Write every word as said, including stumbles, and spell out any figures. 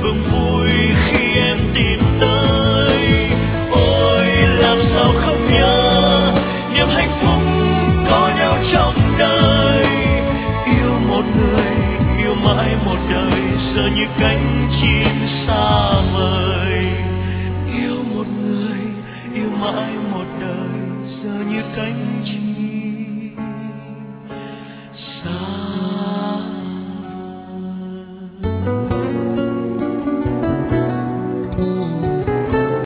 phương vui khi em tìm tới. Ôi làm sao không nhớ niềm hạnh phúc có nhau trong đời. Yêu một người, yêu mãi một đời, giờ như cánh chim xa vời. Yêu một người, yêu mãi một đời, giờ như cánh chim